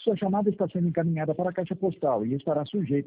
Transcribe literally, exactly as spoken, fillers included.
Sua chamada está sendo encaminhada para a caixa postal e estará sujeita